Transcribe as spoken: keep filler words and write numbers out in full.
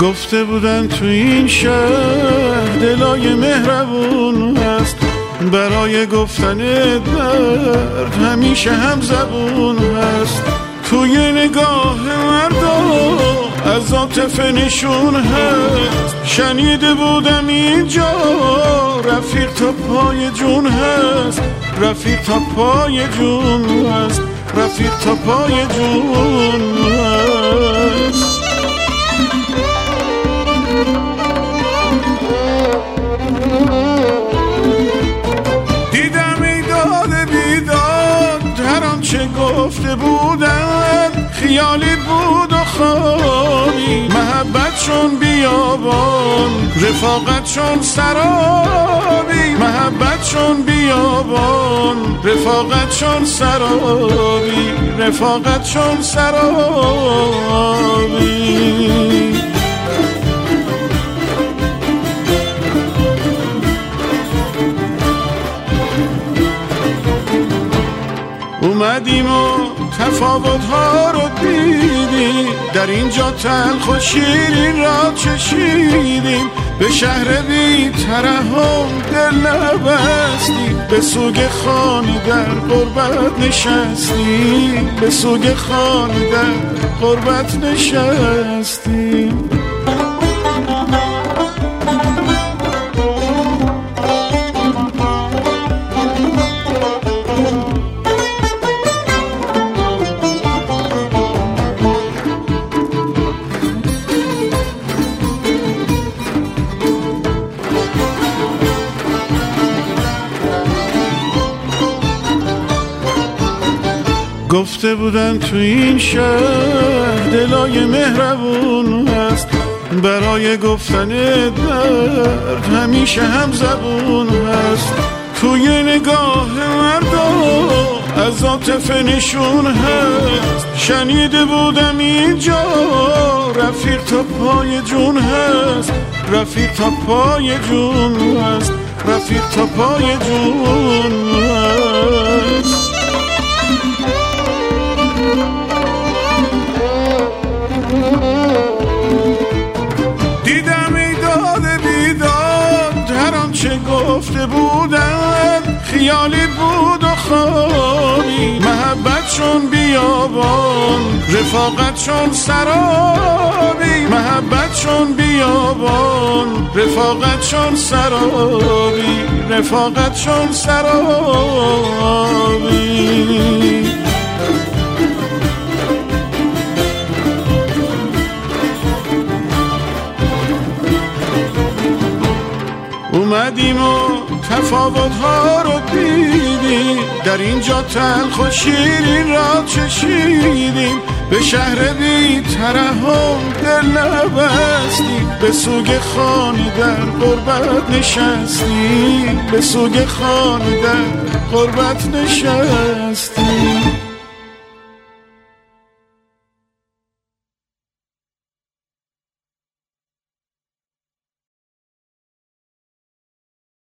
گفته بودن تو این شهر دلای مهربون هست، برای گفتن درد همیشه هم زبون هست. توی نگاه مردا از عاطفه نشون هست، شنیده بودم اینجا رفیق تا پای جون هست، رفیق تا پای جون هست، رفیق تا پای جون هست. دیدم ای داد بیداد هر آنچه گفته بودن خیالی بود و خوابی، محبت چون بیابان رفاقت چون سرابی، محبت چون بیابان رفاقت چون سرابی، رفاقت چون سرابی. اومدیم و تفاوت ها رو دیدیم، در اینجا تلخ و شیرین را چشیدیم، به شهر بی ترحم دل نبستیم، به سوگ خانه در غربت نشستیم، به سوگ خانه در غربت نشستیم. گفته بودن تو این شهر دلای مهربون هست، برای گفتن درد همیشه هم زبون هست. توی نگاه مردا از عاطفه نشون هست، شنیده بودم اینجا رفیق تا پای جون هست، رفیق تا پای جون هست، رفیق تا پای جون هست. دیدم ای داد بیداد هر آنچه گفته بودن خیالی بود و خوابی، محبت چون بیابان رفاقت چون سرابی، محبت چون بیابان رفاقت چون سرابی، رفاقت چون سرابی. اومدیم و تفاوت ها رو دیدیم، در اینجا تلخ و شیرین را چشیدیم، به شهر بی ترحم دل نبستیم، به سوگ خانه در غربت نشستیم، به سوگ خانه در غربت نشستیم.